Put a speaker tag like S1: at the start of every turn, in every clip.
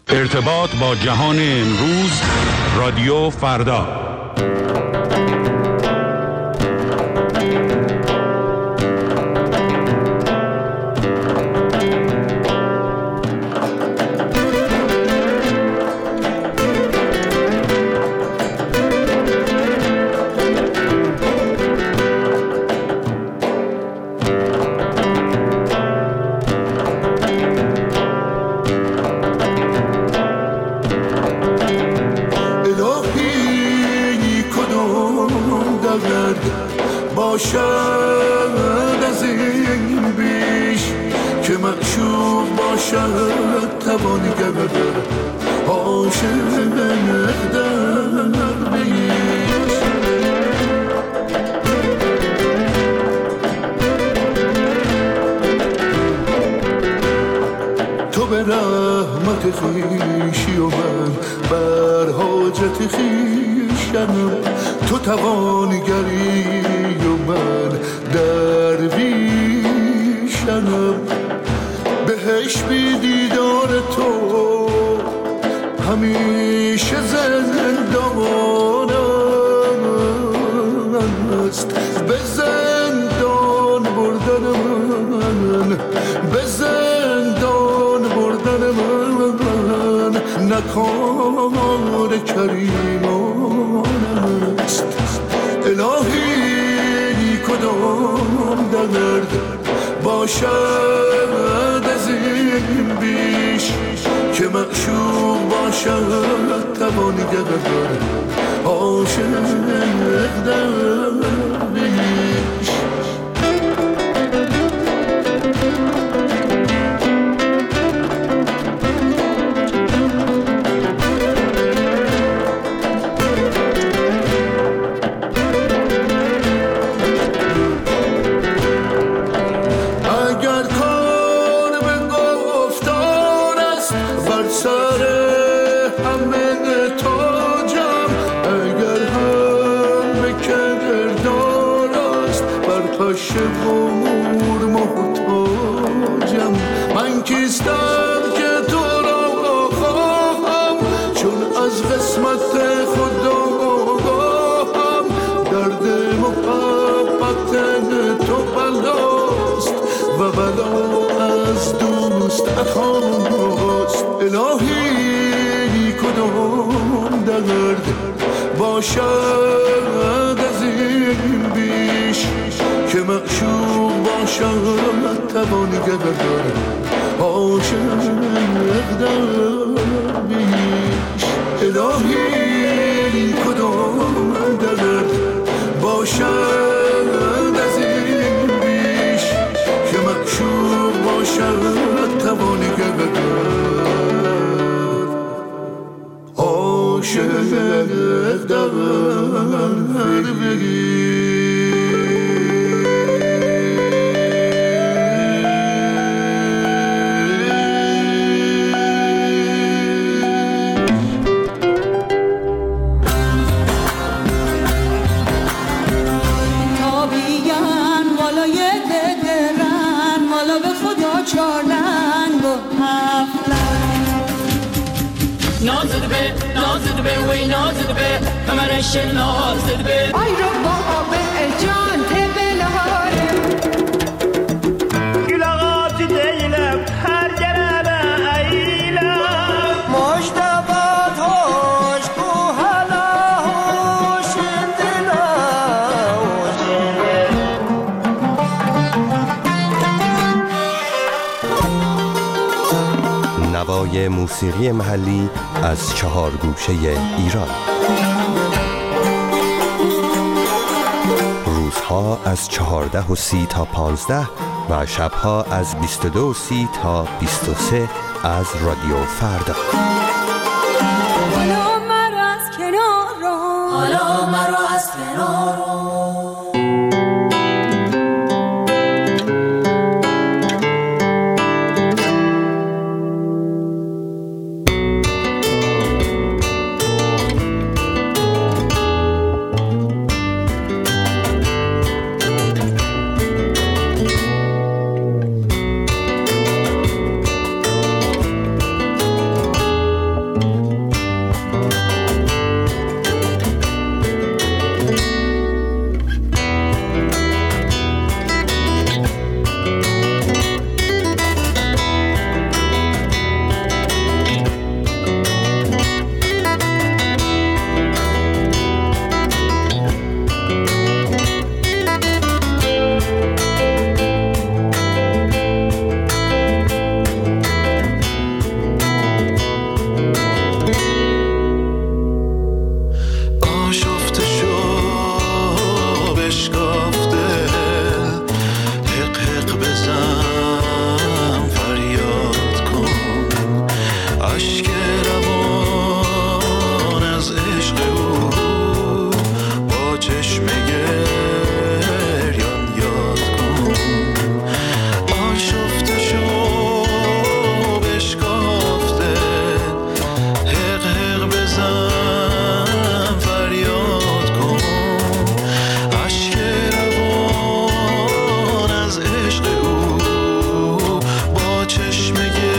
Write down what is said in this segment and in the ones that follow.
S1: ارتباط با جهان امروز، رادیو فردا.
S2: باشد از این بیش که معشوق باشد توانگر عاشق در بیش. تو به رحمت خویشی و من بر حاجت خویشم، تو توانگری و من درویشم. بهش بی دیدار تو همیشه زندان است. به زندان بردن من، به زندان بردن من نکار کریمان است. الهی کدام درد باشد از این بیش که معشوق باشد توانگر عاشق در بیش. من کیستم که تو را خواهم، چون از قسمت خدا آگاهم. درد محبت تو بلاست و بلا از دوست اخاست. الهی کدام درد باشد از این بیش که معشوق باشد توانگر عاشق در بیش. الهی کدام درد باشد از این بیش که معشوق باشد توانگر عاشق در بیش.
S3: آی رو بابا به جان تبلهاره
S4: گلاغات دیلم هر جنبه ایلم مجتبات هوش کو هلا هوش دلا
S5: نوای موسیقی محلی از 4 گوشه ایران. روزها از 14:30 تا 15 و شبها از 22:30 تا 23 از رادیو فردا.
S3: حالا مرا از کنار رو، حالا مرا از کنار رو.
S2: اشک روان از عشق او با چشم گریان یاد کن آشفته شو بشکافته حق حق بزن فریاد کن اشک روان از عشق او با چشم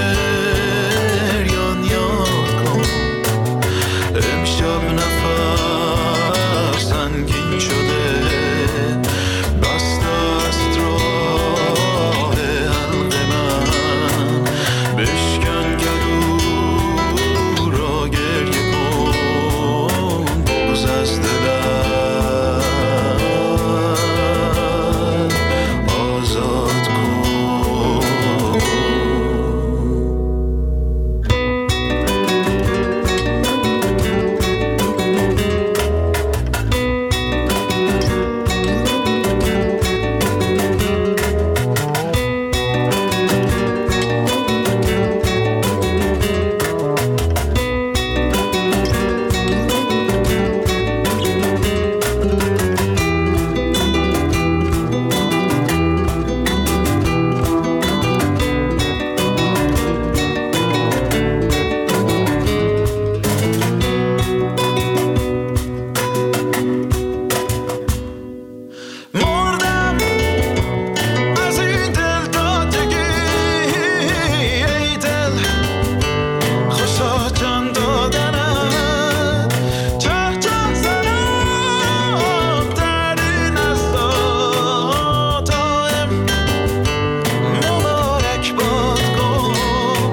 S2: گریان یاد کن امشب نفس سنگین شده بسته است راه حلق من بشکن گلو را گریه کن بغض از دلم آزاد کن مردم از این دل دادگی ای دل خوشا جان دادنم چه جان زنم در این استا دائم مبارک باد کن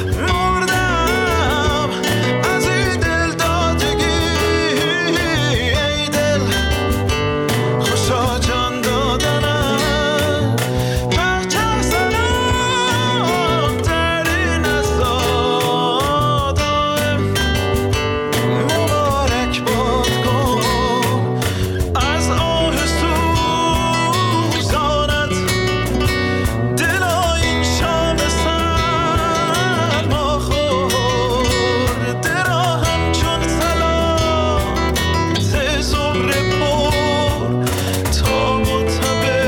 S2: مردم از این دل دادگی ای دل خوشا جان دادنم پرچم زنم در این استا دائم مبارک باد کن از آه سوزانت دلا این شام سرما خورد درا همچون سلامت زهر پر تا متبه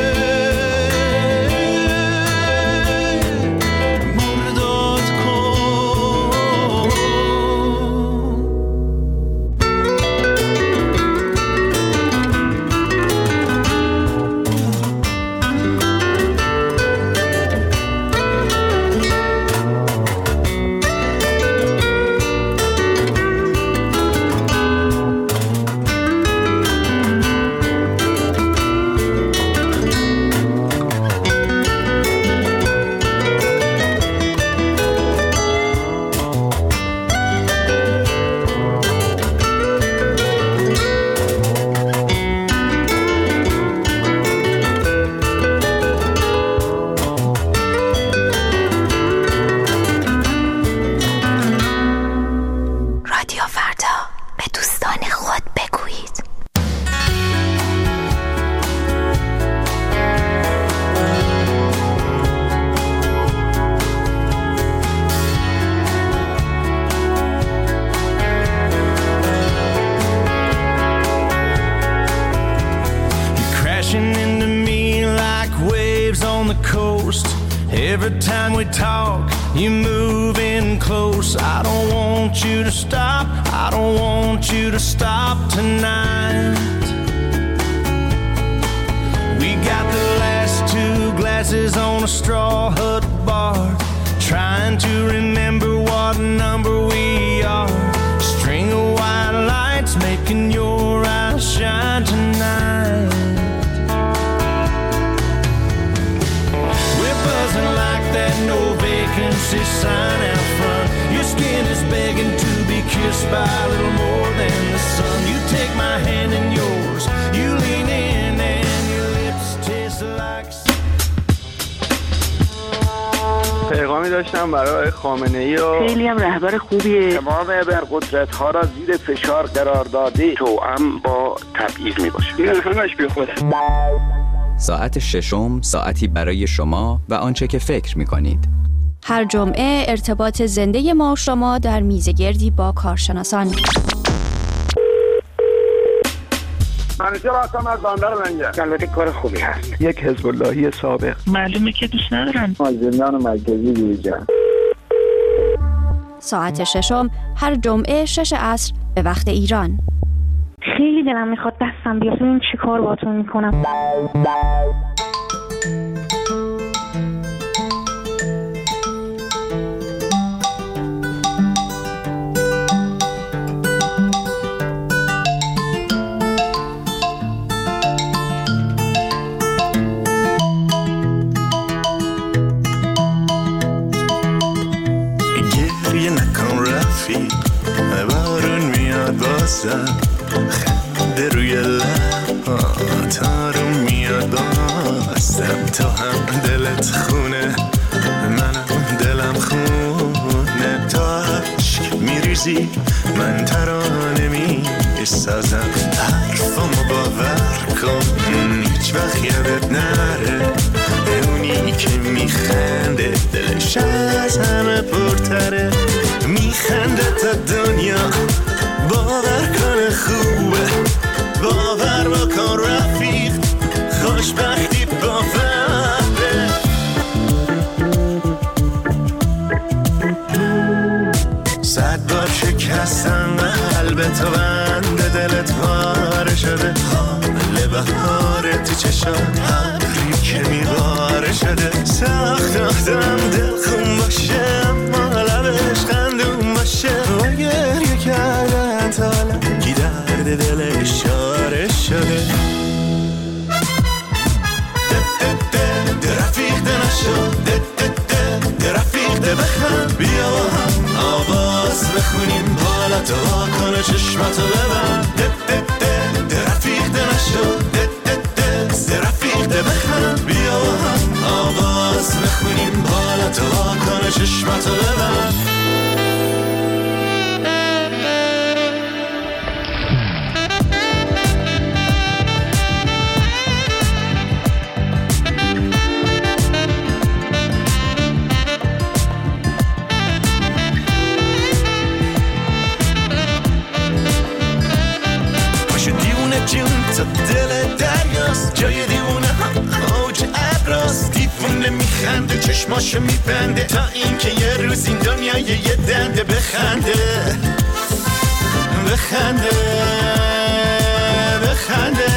S2: مرداد کن
S3: رادیو فردا به دوستان خود بگویید.
S4: You're crashing into me like waves on the coast. Every time we talk, you move in close. I don't want you to stop. I don't want you to stop tonight. We got the last two glasses on a straw hut bar, trying to remember what number we are. String of white lights making your eyes shine tonight. We're buzzing like that no vacancy sign out front. Your skin is begging to be kissed by a little more than the sun. You take my hand in yours, you lean in and your lips taste like.
S6: پیغامی داشتم برای خامنه‌ای و
S7: خیلی هم رهبر خوبیه.
S6: تمام ابرقدرت‌ها را زیر فشار قرار داده توأم با تبعیض میباشه. این همش بیخوده.
S8: ساعت ششم، ساعتی برای شما و آنچه که فکر می‌کنید.
S7: هر جمعه ارتباط زنده ما و شما در میزگردی با کارشناسان.
S6: منیجر هستم از بندر منجر. البته کار خوبی هست.
S8: یک حزب اللهی سابق.
S9: معلومه که دوست ندارم.
S6: از زندان مرکزی بیرون.
S7: ساعت 6 هر جمعه 6 عصر به وقت ایران.
S9: خیلی دلم میخواد دستم بیاد ببینم چی کار باهاتون میکنم.
S2: گریه نکن رفیق، بارون میاد بازم، خنده روی لبات آروم میاد بازم. تو هم دلت خونه، منم دلم خونه. تو عشق میریزی، من ترانه میسازم. حرفامو باور کن، هیچ وقت یادت نره. اونی که میخنده دلش از همه پرتره. میخنده تا دنیا باور کنه خوبه. باور بکن رفیق، خوشبختی باوره. صد بار شکستن قلب تو، بند دلت پاره شده. حال بهاره تو چشات ابری که میباره شده. سخت آدم دل خون باشه، اما لبش خندون باشه. و گریه کردن تا لنگی درد دلش چاره شده. رفیق ده نشو، رفیق ده بخند. بیا با هم آواز بخونیم، حالتو واکنه چشمتو ببند. رفیق ده نشو، رفیق ده بخند. بیا با هم آواز بخونیم، حالتو واکنه چشمتو ببند. تا دل دریاست، جای دیوونه هم اوج ابراست. دیوونه میخنده، چشماشو میبنده، تا اینکه یه روز این دنیا یه دنده بخنده. بخنده بخنده.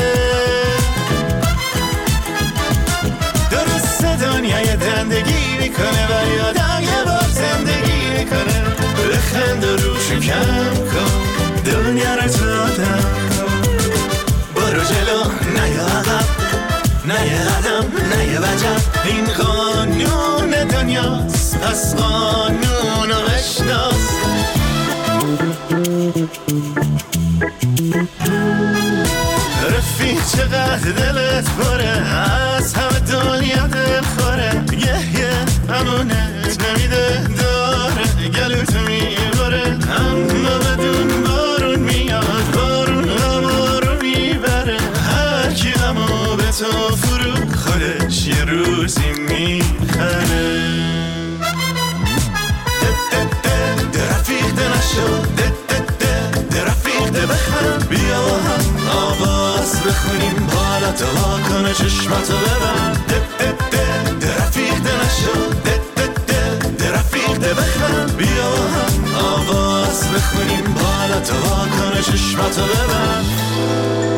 S2: درست دنیا یه دندگی میکنه و یادم یه بار زندگی میکنه. بخنده روشو کم کن، دنیا رو دادم کن. برو جلو نیا عقب، نیا قدم نیا وجب. این قانون دنیاست، پس قانون رو بشناس. رفیق چقدر دلت پره، از همه دنیا دل خوره. یه امونت نمیده داره، گلوتو میباره. اما بدون بارون میاد، بارون رو میبره. هر کی همو به تو فرو، خودش یه روزی میخره. رفیق ده نشو، رفیق ده بخند. بیا با هم آواز بخونیم، حالتو واکنه چشمتو ببند. رفیق ده نشو، رفیق ده بخند. بیا با هم آواز بخونیم، حالتو واکنه چشمتو ببند.